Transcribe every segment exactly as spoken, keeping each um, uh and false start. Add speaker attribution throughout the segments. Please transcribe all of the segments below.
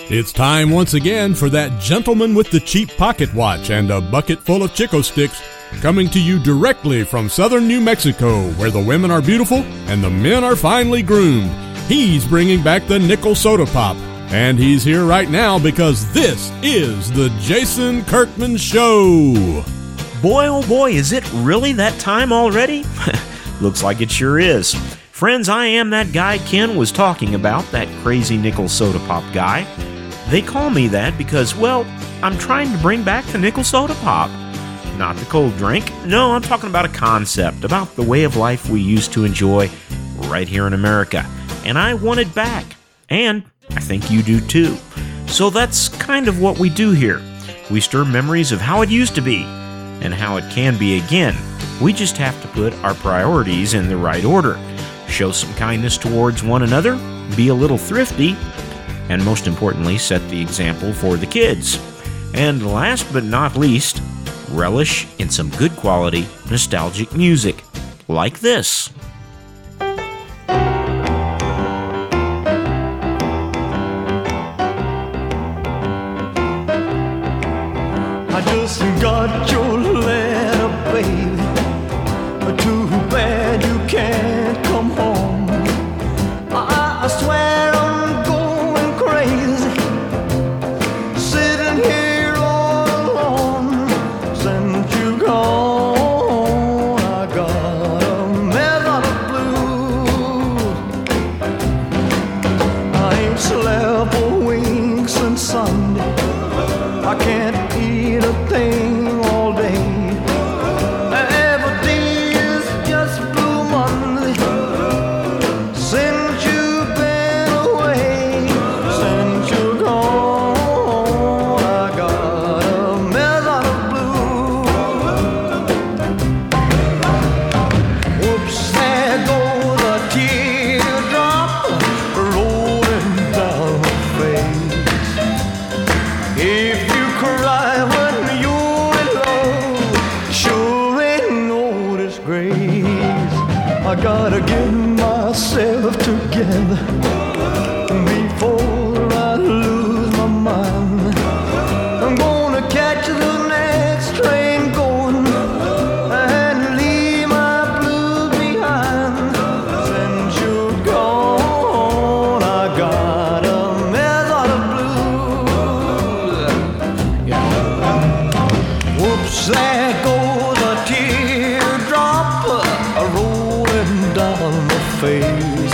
Speaker 1: It's time once again for that gentleman with the cheap pocket watch and a bucket full of Chico sticks, coming to you directly from southern New Mexico, where the women are beautiful and the men are finely groomed. He's bringing back the nickel soda pop, and he's here right now because this is the Jason Kirkman Show.
Speaker 2: Boy, oh boy, is it really that time already? Looks like it sure is. Friends, I am that guy Ken was talking about, that crazy nickel soda pop guy. They call me that because, well, I'm trying to bring back the nickel soda pop. Not the cold drink. No, I'm talking about a concept, about the way of life we used to enjoy right here in America. And I want it back. And I think you do too. So that's kind of what we do here. We stir memories of how it used to be and how it can be again. We just have to put our priorities in the right order. Show some kindness towards one another, be a little thrifty, and most importantly, set the example for the kids. And last but not least, relish in some good quality, nostalgic music, like this.
Speaker 3: I just got your letter, baby. Too bad you can't come home. I, I swear I'm going crazy, sitting here all alone. Since you gone, I got a mess of blues. I ain't slept a wink since Sunday. I can't eat a thing all day. Every day is just Blue Monday since you've been away. Since you're gone, I got a mess out of blue. Whoops, there goes a teardrop rolling down my face. If you cry when you're in love, sure ain't no disgrace. I gotta get myself together before I lose my mind. I'm gonna catch the next train going and leave my blues behind. Since you're gone, I got a mess out of blues. Yeah. Whoops, there goes a teardrop a rolling down my face.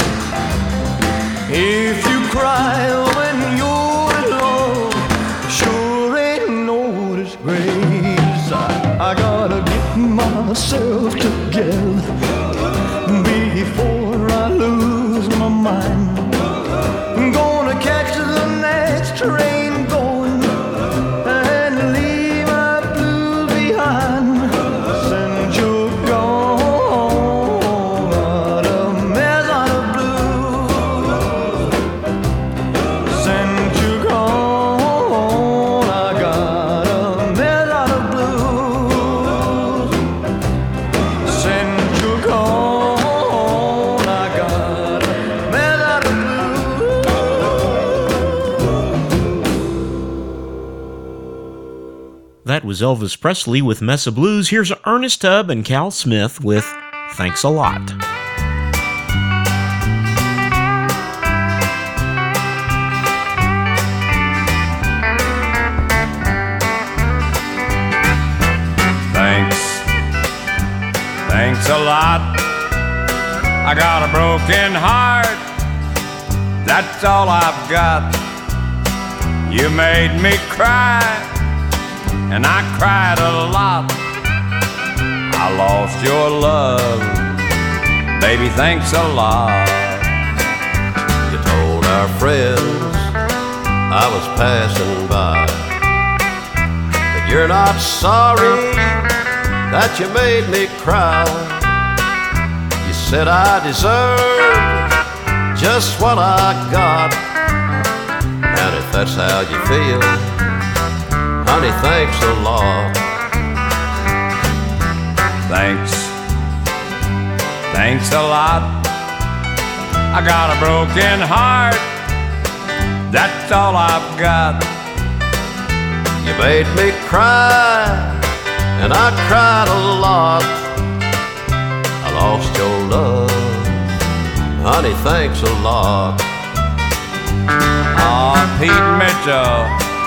Speaker 3: If you cry when you're alone, sure ain't no disgrace. I, I gotta get myself together before I lose my mind. I'm gonna catch the next train going and leave my blues behind. Since you're gone, got a mess out of blues. Since you're gone, I got a mess out of blues. Since you're gone, I got a mess out of blues.
Speaker 2: That was Elvis Presley with Mess of Blues. Here's Ernest Tubb and Cal Smith with Thanks a Lot.
Speaker 4: Thanks, thanks a lot. I got a broken heart, that's all I've got. You made me cry, and I cried a lot. I lost your love, baby, thanks a lot.
Speaker 5: You told our friends I was passing by that you're not sorry that you made me cry. You said I deserved just what I got, and if that's how you feel, honey, thanks a lot.
Speaker 4: Thanks, thanks a lot. I got a broken heart, that's all I've got.
Speaker 5: You made me cry, and I cried a lot. I lost your love, honey, thanks a lot.
Speaker 4: Oh, Pete Mitchell.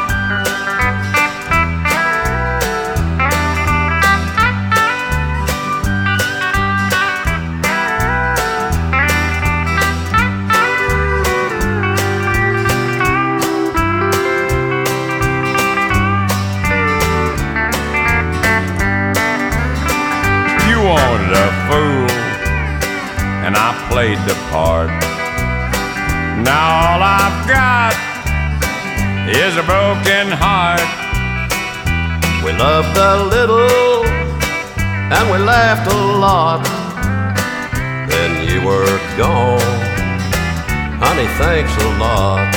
Speaker 4: Wanted a fool, and I played the part. Now all I've got is a broken heart.
Speaker 5: We loved a little, and we laughed a lot. Then you were gone, honey, thanks a lot.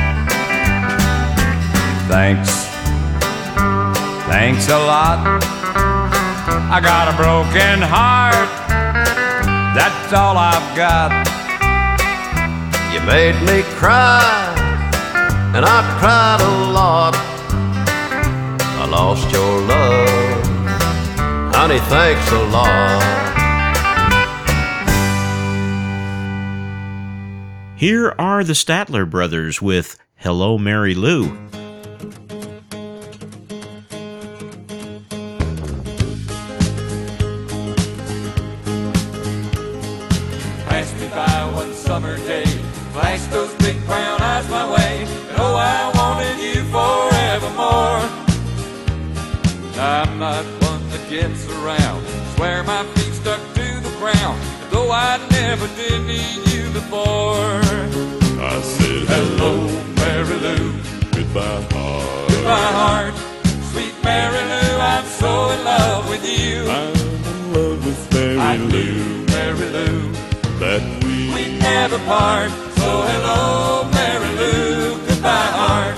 Speaker 4: Thanks, thanks a lot. I got a broken heart, that's all I've got.
Speaker 5: You made me cry, and I cried a lot. I lost your love, honey, thanks a lot.
Speaker 2: Here are the Statler Brothers with Hello, Mary Lou.
Speaker 6: Summer day, flash those big brown eyes my way, and oh, I wanted you forevermore. I'm not one that gets around, swear my feet stuck to the ground, though I never did need you before.
Speaker 7: I said hello, Mary Lou, goodbye heart.
Speaker 6: Goodbye heart, sweet Mary Lou, I'm so in love with you.
Speaker 7: I'm in love with Mary
Speaker 6: I
Speaker 7: Lou,
Speaker 6: knew, Mary Lou,
Speaker 7: that we
Speaker 6: we never part. So hello, Mary Lou, goodbye heart.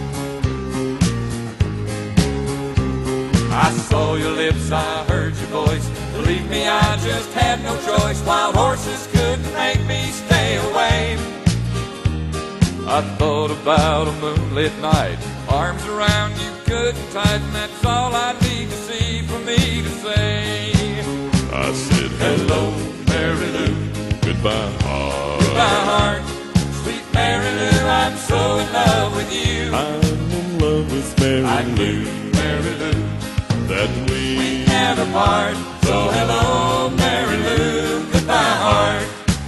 Speaker 6: I saw your lips, I heard your voice. Believe me, I just had no choice. Wild horses couldn't make me stay away. I thought about a moonlit night, arms around you good and tight, and that's all I need to see for me to say.
Speaker 7: I said hello, Mary Lou, goodbye heart.
Speaker 6: Goodbye heart, sweet Mary Lou, I'm so in love with you.
Speaker 7: I'm in love with Mary
Speaker 6: I
Speaker 7: Lou,
Speaker 6: knew, Mary Lou,
Speaker 7: that we
Speaker 6: we never part. So hello, Mary Lou, goodbye heart.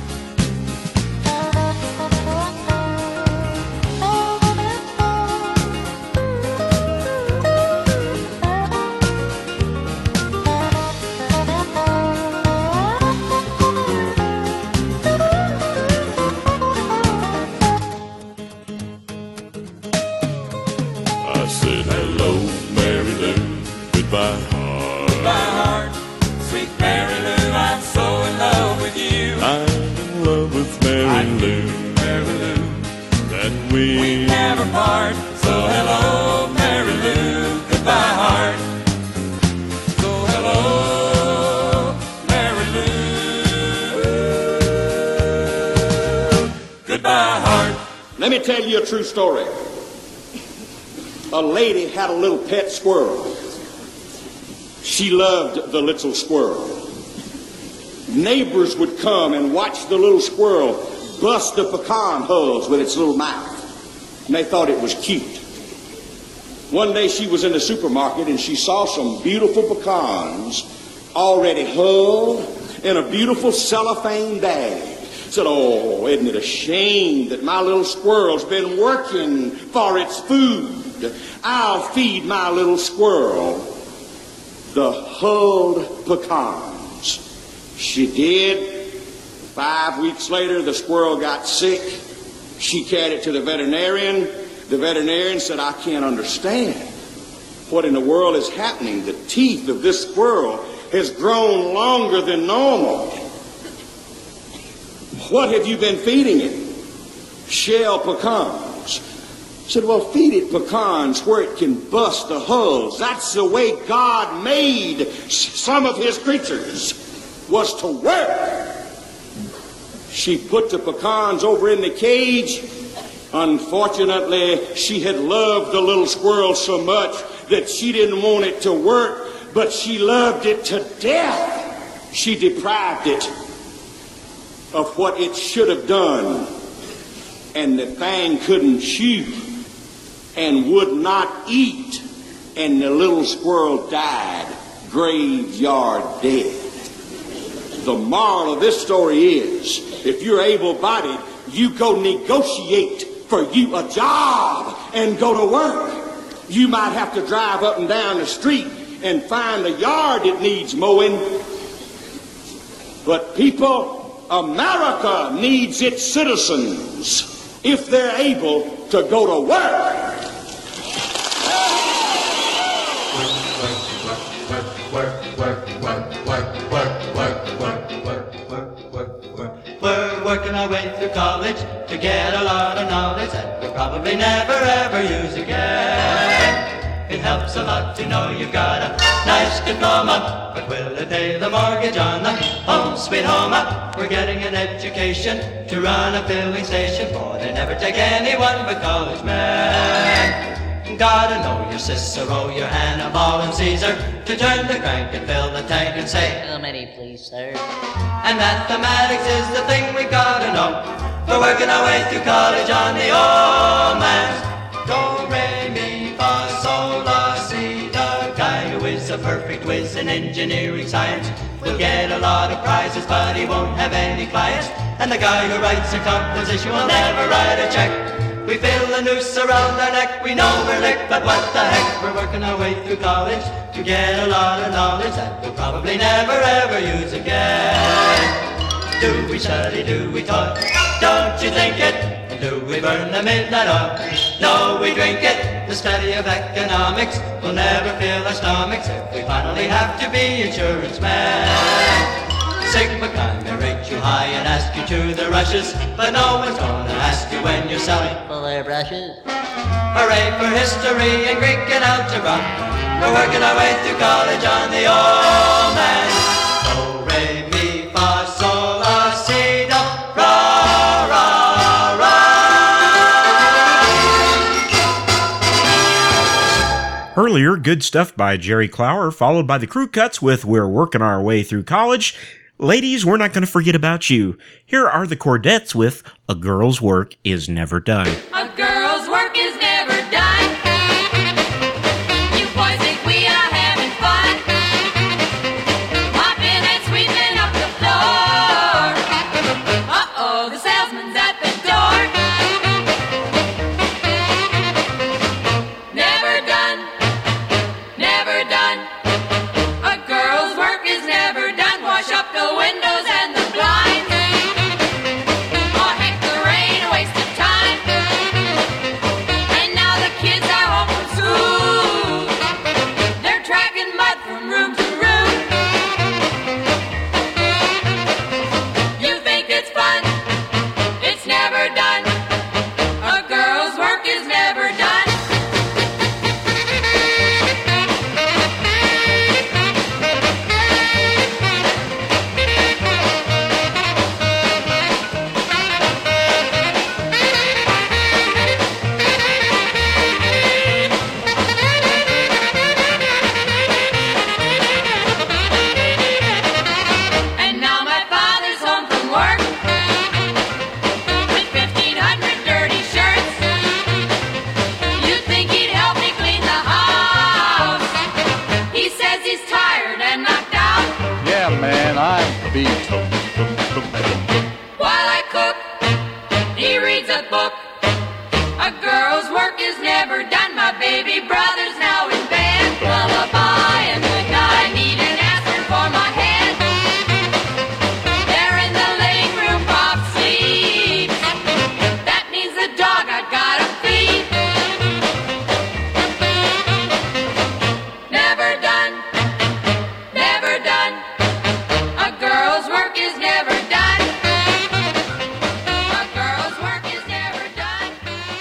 Speaker 7: goodbye heart.
Speaker 6: Goodbye heart, sweet Mary Lou, I'm so in love with you.
Speaker 7: I'm in love with Mary
Speaker 6: I
Speaker 7: Lou,
Speaker 6: knew, Mary Lou,
Speaker 7: that we,
Speaker 6: we never part. So hello, Mary Lou, goodbye heart. So hello, Mary Lou, goodbye heart.
Speaker 8: Let me tell you a true story. A lady had a little pet squirrel. She loved the little squirrel. Neighbors would come and watch the little squirrel bust the pecan hulls with its little mouth, and they thought it was cute. One day she was in the supermarket and she saw some beautiful pecans already hulled in a beautiful cellophane bag. Said, oh, isn't it a shame that my little squirrel's been working for its food? I'll feed my little squirrel the hulled pecans. She did. Five weeks later, the squirrel got sick. She carried it to the veterinarian. The veterinarian said, I can't understand what in the world is happening. The teeth of this squirrel has grown longer than normal. What have you been feeding it? Shell pecans. I said, well, feed it pecans where it can bust the hulls. That's the way God made some of his creatures, was to work. She put the pecans over in the cage, Unfortunately, she had loved the little squirrel so much that she didn't want it to work, but she loved it to death. She deprived it of what it should have done, and the thing couldn't chew and would not eat, and the little squirrel died, graveyard dead. The moral of this story is, if you're able-bodied, you go negotiate for you a job and go to work. You might have to drive up and down the street and find a yard that needs mowing. But people, America needs its citizens if they're able to go to work.
Speaker 9: We're working our way through college to get a lot of knowledge that we'll probably never ever use again. It helps a lot to know you've got a nice diploma, but will it pay the mortgage on the home sweet home? We're getting an education to run a filling station, for they never take anyone but college men. Gotta know your Cicero, your Hannibal and Caesar, to turn the crank and fill the tank and say,
Speaker 10: how many, please, sir?
Speaker 9: And mathematics is the thing we gotta know. We're working our way through college on the old man's do, re, mi, fa, sol, la, si. The guy who is a perfect whiz in engineering science will get a lot of prizes, but he won't have any clients. And the guy who writes a composition will never write a check. We feel a noose around our neck, we know we're licked, but what the heck? We're working our way through college to get a lot of knowledge that we'll probably never ever use again. Do we study, do we talk? Don't you think it? And do we burn the midnight oil? No, we drink it. The study of economics will never fill our stomachs if we finally have to be insurance men. Sigma Chi may rate you high and ask you to the rushes, but no one's gonna ask you when you're selling
Speaker 10: full air brushes.
Speaker 9: Hooray for history and Greek and algebra. We're working our way through college on the old man. Do, re, mi, fa, sol, la, si, do, ra, ra, ra.
Speaker 2: Earlier, Good Stuff by Jerry Clower, followed by the Crew Cuts with We're Working Our Way Through College. Ladies, we're not going to forget about you. Here are the Chordettes with A Girl's Work Is Never Done.
Speaker 11: A girl's work is never done. You boys think we are having fun, mopping and sweeping up the floor. Uh-oh, the salesman's at the door. Never done, never done. A girl's work is never done. Wash up the windows and the blinds. Oh, heck, the rain, a waste of time. And now the kids are home from school. They're tracking mud from room to room. You think it's fun? It's never done. A girl's work is never done. And now my father's home from work with fifteen hundred dirty shirts. You'd think he'd help me clean the house. He says he's tired and knocked out.
Speaker 7: Yeah, man, I'm beat.
Speaker 11: While I cook, he reads a book. A girl's work is never done. My baby brother's now in bed. Lullaby and good night. Need an aspirin for my head. There in the living room, Pop sleeps. That means the dog I gotta feed. Never done. Never done. A girl's work is never done. A girl's work is never done.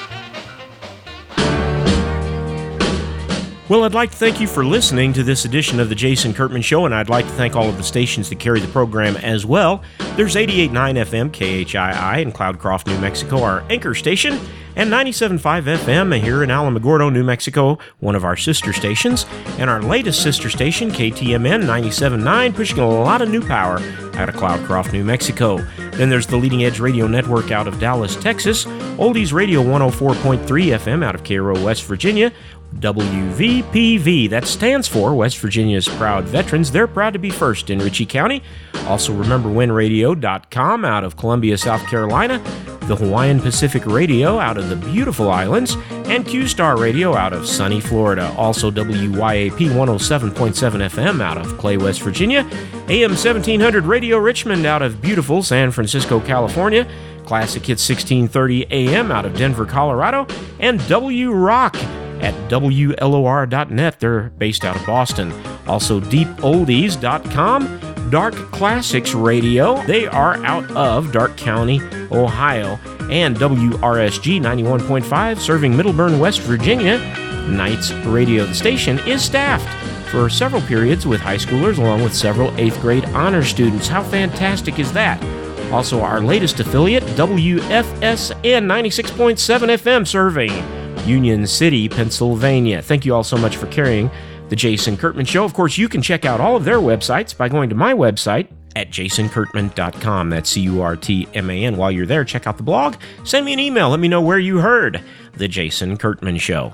Speaker 2: Well, I'd like to thank you for listening to this edition of the Jason Kurtman Show, and I'd like to thank all of the stations that carry the program as well. There's eighty-eight point nine F M K H I I in Cloudcroft, New Mexico, our anchor station, and ninety-seven point five F M here in Alamogordo, New Mexico, one of our sister stations, and our latest sister station, K T M N ninety-seven point nine, pushing a lot of new power out of Cloudcroft, New Mexico. Then there's the Leading Edge Radio Network out of Dallas, Texas, Oldies Radio one oh four point three F M out of Cairo, West Virginia, W V P V, that stands for West Virginia's Proud Veterans. They're proud to be first in Ritchie County. Also remember win radio dot com out of Columbia, South Carolina, the Hawaiian Pacific Radio out of the beautiful islands, and Q-Star Radio out of sunny Florida. Also W Y A P one oh seven point seven F M out of Clay, West Virginia, A M seventeen hundred Radio Richmond out of beautiful San Francisco, California, Classic Hits sixteen thirty A M out of Denver, Colorado, and W Rock at W L O R dot net. They're based out of Boston. Also deep oldies dot com, Dark Classics Radio. They are out of Dark County, Ohio. And W R S G ninety-one point five, serving Middleburn, West Virginia. Knights Radio. The station is staffed for several periods with high schoolers along with several eighth grade honor students. How fantastic is that? Also our latest affiliate, W F S N ninety-six point seven F M, serving Union City, Pennsylvania. Thank you all so much for carrying the Jason Kurtman Show. Of course, you can check out all of their websites by going to my website at jason kurtman dot com. That's C U R T M A N. While you're there, check out the blog. Send me an email. Let me know where you heard the Jason Kurtman Show.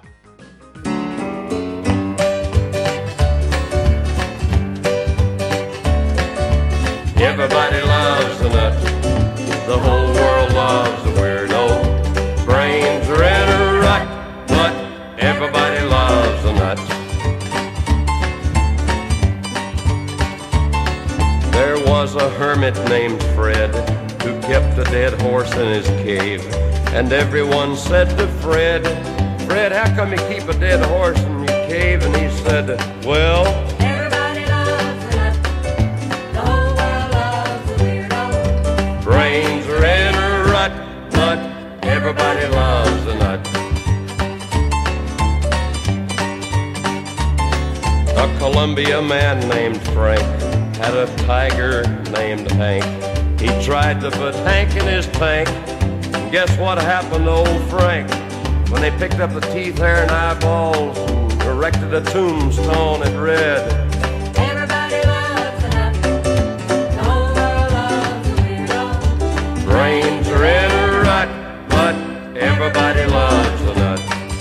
Speaker 5: Everybody loves the nut. The whole world loves the weirdo. Brains are in a rut, but everybody loves the nut. There was a hermit named Fred who kept a dead horse in his cave. And everyone said to Fred, Fred, how come you keep a dead horse in your cave? And he said, well,
Speaker 11: Everybody loves the nut. The whole world loves the weirdo.
Speaker 5: brains are in a rut, but everybody loves the nut. A Columbia man named Frank had a tiger named Hank. He tried to put Hank in his tank. And guess what happened to old Frank? When they picked up the teeth, hair, and eyeballs and erected a tombstone, it read,
Speaker 11: Everybody loves the nut. The whole world loves the weirdo.
Speaker 5: brains are in a rut, but everybody loves the nut.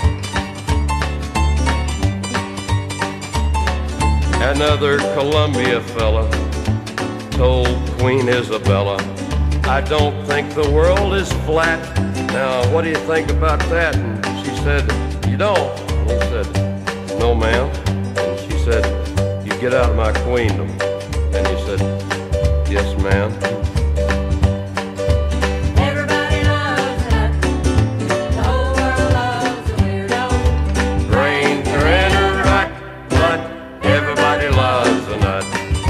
Speaker 5: Another Columbia fella told Queen Isabella, I don't think the world is flat. Now, what do you think about that? And she said, you don't? And he said, no, ma'am. And she said, you get out of my queendom. And he said, yes, ma'am.
Speaker 11: Everybody loves the nut. The whole world loves the weirdo.
Speaker 5: Brains are in a rut, but everybody loves the nut.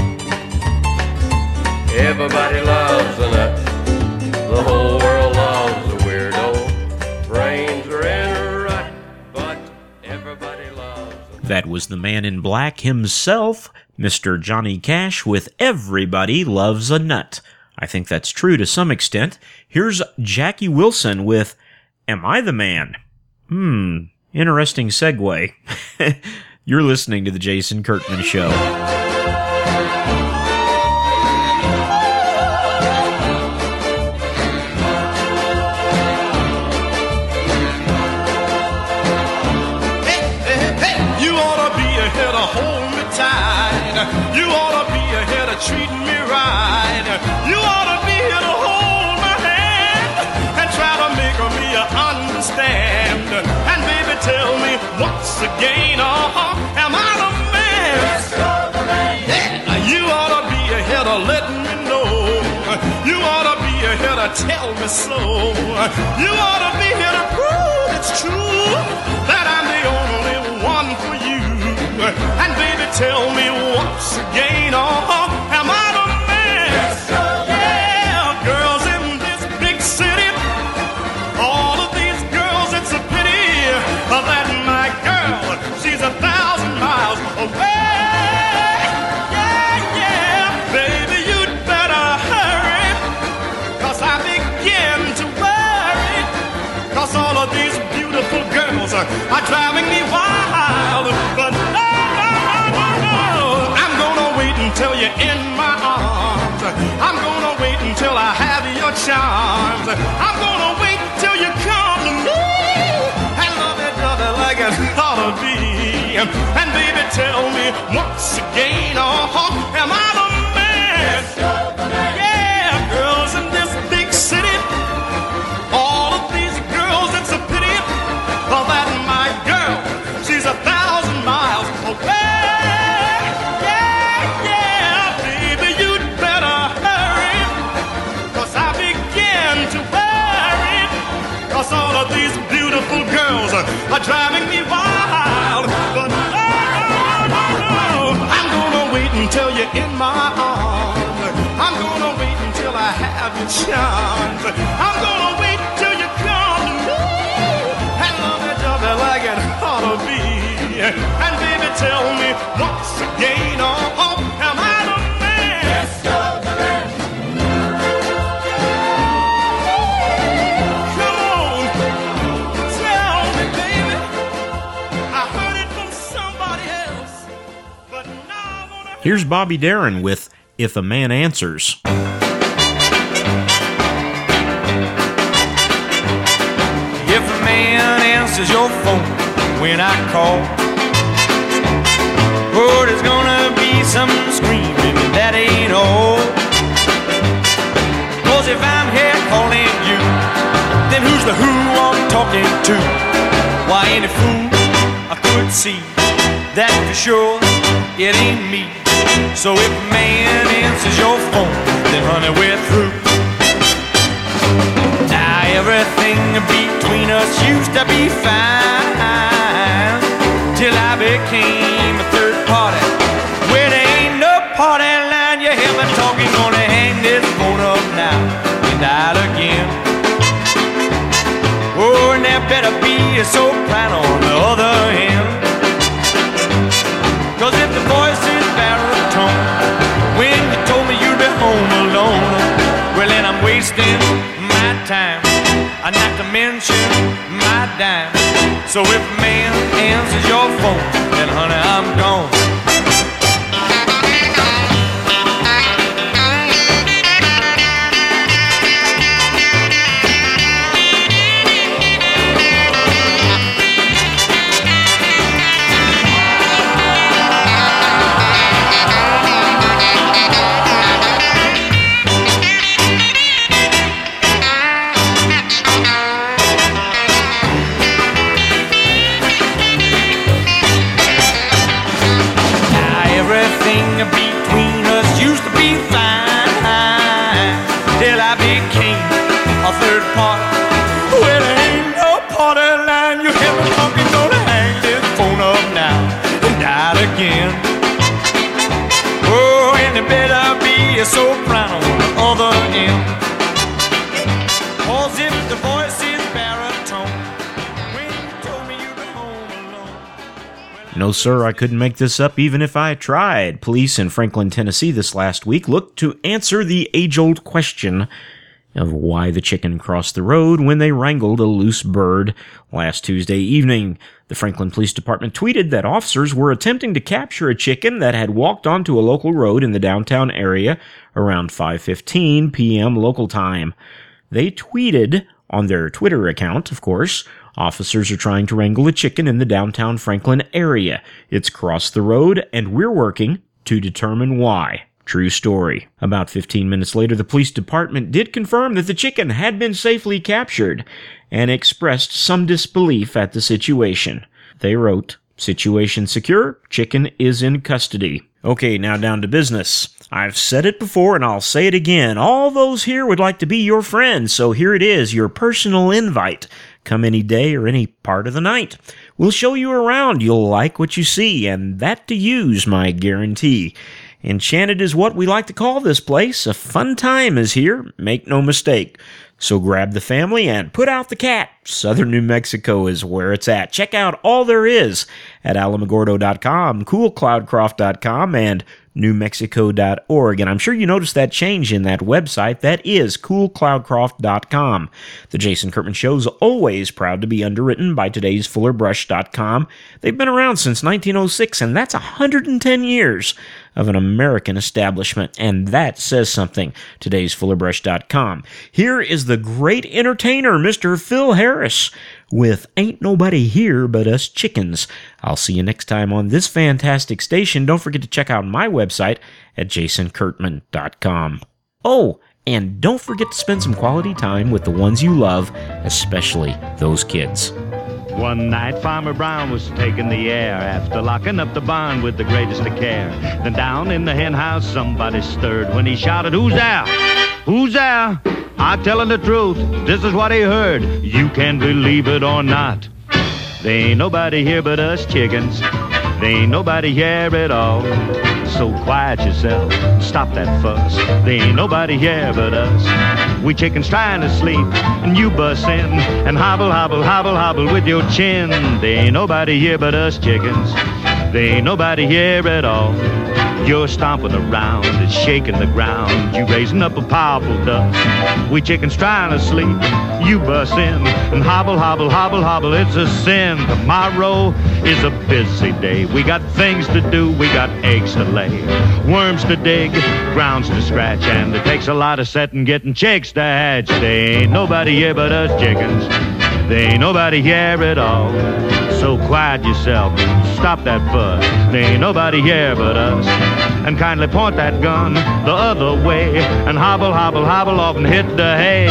Speaker 5: Everybody loves the nut. The whole world loves the weirdo. Brains are in a rut, but everybody loves the nut.
Speaker 2: That was the man in black himself, Mister Johnny Cash, with Everybody Loves a Nut. I think that's true to some extent. Here's Jackie Wilson with Am I the Man? Hmm, interesting segue. You're listening to The Jason Kurtman Show.
Speaker 12: You ought to be ahead of hold me tight. You ought to be ahead of treating me right. You ought to be here to hold my hand and try to make me understand. And baby, tell me what's the gain? Uh-huh. Am I the man? Yes, you're the man. Yeah. You ought to be ahead of letting me know. You ought to be ahead of tell me so. You ought to be here to prove it's true that I'm the only one for you. And baby, tell me what's the gain? Uh-huh. Am I the man? Yes, sir. Yeah, girls in this big city, all of these girls, it's a pity that my girl, she's a thousand miles away. Yeah, yeah, baby, you'd better hurry, 'cause I begin to worry, 'cause all are driving me wild. But no, no, no, no, I'm gonna wait until you're in my arms. I'm gonna wait until I have your charms. I'm gonna wait till you come to me and love each other like it ought to be. And baby, tell me once again, oh, am I the man? Yeah, girls in this big city, all of these girls, it's a pity that my girl, she's a thousand miles away. Yeah, yeah, baby, you'd better hurry, 'cause I begin to worry, 'cause all of these beautiful girls are driving me wild. But no, no, no, I'm gonna wait until you're in my arms. I'm gonna wait until I have your charms. I'm gonna wait till you come to me and love each other like it ought to be. And baby, tell me once again, oh, oh, am I the man? Yes, you're the man. Come on, tell me, baby. I heard it from somebody else, but now I wanna...
Speaker 2: Here's Bobby Darin with If a Man Answers.
Speaker 6: If a man answers your phone when I call, oh, there's gonna be some screaming, that ain't all. 'Cause if I'm here calling you, then who's the who I'm talking to? Why, any fool I could see that for sure it ain't me. So if a man answers your phone, then honey, we're through. Now everything between us used to be fine, till I became a third party. Where there ain't no party line, you hear me talking, gonna hang this phone up now and dial again. Oh, and there better be a soprano on the other end. 'Cause if the voice is baritone, when you told me you'd be home alone, well then I'm wasting my time, I not to mention my dime. So if a man answers your phone, then honey, I'm gone. Between us used to be fine, till I became a third part. Well, there ain't no party line, you hear me talking, gonna hang this phone up now and dial again. Oh, and there better be a soprano on the other end. 'Cause if the voice is baritone, when you told me you'd be home alone.
Speaker 2: No, sir, I couldn't make this up even if I tried. Police in Franklin, Tennessee this last week looked to answer the age-old question of why the chicken crossed the road when they wrangled a loose bird last Tuesday evening. The Franklin Police Department tweeted that officers were attempting to capture a chicken that had walked onto a local road in the downtown area around five fifteen p.m. local time. They tweeted on their Twitter account, of course, "Officers are trying to wrangle a chicken in the downtown Franklin area. It's crossed the road, and we're working to determine why." True story. About fifteen minutes later, the police department did confirm that the chicken had been safely captured and expressed some disbelief at the situation. They wrote, "Situation secure. Chicken is in custody." Okay, now down to business. I've said it before and I'll say it again. All those here would like to be your friends, so here it is, your personal invite. Come any day or any part of the night. We'll show you around. You'll like what you see, and that to you's my guarantee. Enchanted is what we like to call this place. A fun time is here, make no mistake. So grab the family and put out the cat. Southern New Mexico is where it's at. Check out all there is at alamogordo dot com, cool cloud croft dot com, and new mexico dot org. And I'm sure you noticed that change in that website. That is cool cloud croft dot com. The Jason Kurtman Show is always proud to be underwritten by today's fuller brush dot com. They've been around since nineteen oh six, and that's one hundred ten years of an American establishment, and that says something. Today's fuller brush dot com. Here is the great entertainer, Mister Phil Harris, with Ain't Nobody Here But Us Chickens. I'll see you next time on this fantastic station. Don't forget to check out my website at jason kurtman dot com. Oh, and don't forget to spend some quality time with the ones you love, especially those kids.
Speaker 13: One night Farmer Brown was taking the air after locking up the barn with the greatest of care. Then down in the hen house somebody stirred when he shouted, "Who's there? Who's there?" I'm telling the truth, this is what he heard. You can believe it or not. There ain't nobody here but us chickens. There ain't nobody here at all. So quiet yourself, stop that fuss. There ain't nobody here but us. We chickens trying to sleep, and you bust in and hobble, hobble, hobble, hobble with your chin. There ain't nobody here but us chickens. There ain't nobody here at all. You're stomping around and shaking the ground. You raising up a powerful dust. We chickens trying to sleep. You bust in and hobble, hobble, hobble, hobble. It's a sin. Tomorrow is a busy day. We got things to do. We got eggs to lay, worms to dig, grounds to scratch, and it takes a lot of setting getting chicks to hatch. There ain't nobody here but us chickens. There ain't nobody here at all. So quiet yourself, stop that fuss. There ain't nobody here but us. And kindly point that gun the other way and hobble, hobble, hobble off and hit the hay.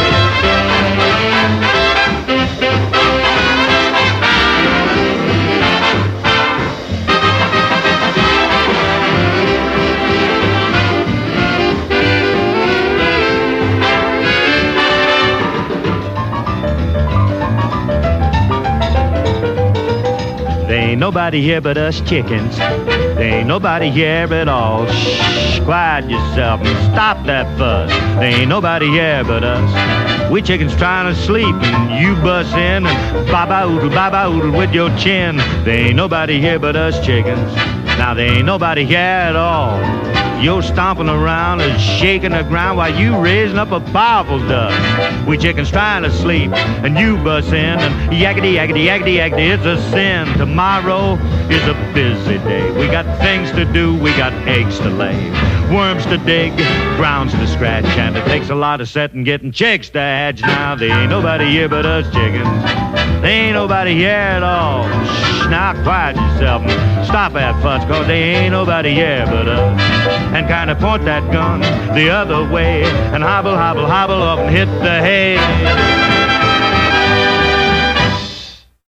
Speaker 13: There ain't nobody here but us chickens. There ain't nobody here at all. Shh, quiet yourself and stop that fuss. There ain't nobody here but us. We chickens trying to sleep and you bust in and ba-ba-oodle, ba-ba-oodle with your chin. There ain't nobody here but us chickens. Now there ain't nobody here at all. You're stomping around and shaking the ground while you raising up a powerful dust. We chickens trying to sleep and you bust in and yakety, yakety, yakety, yakety, it's a sin. Tomorrow is a busy day. We got things to do, we got eggs to lay, worms to dig, grounds to scratch, and it takes a lot of setting getting chicks to hatch. Now there ain't nobody here but us chickens. There ain't nobody here at all. Shh, now quiet yourself and stop that fuss, cause there ain't nobody here but us. And kind of point that gun the other way and hobble, hobble, hobble up and hit the hay.